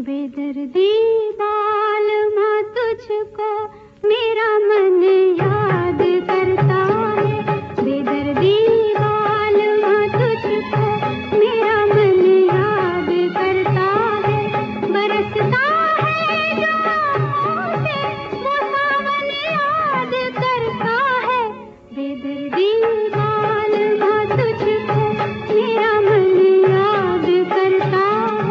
बेदर्दी बालमा तुझको मेरा मन याद करता है, बेदर्दी बालमा तुझको मेरा मन याद करता है, बरसता है जो आँखों से वो सावन याद करता है, बेदर्दी बालमा तुझको मेरा मन याद करता है।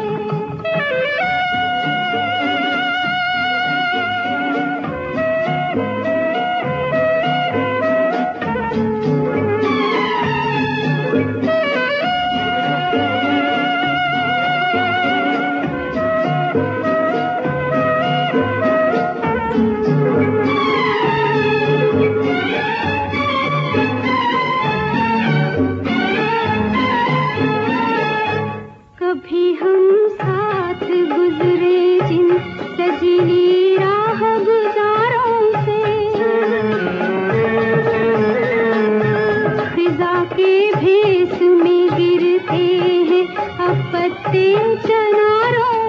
कभी हम साथ गुजरे जिन सजीली राह गुजारों से, फिजा के भेस में गिरते हैं अब पत्ते चनारों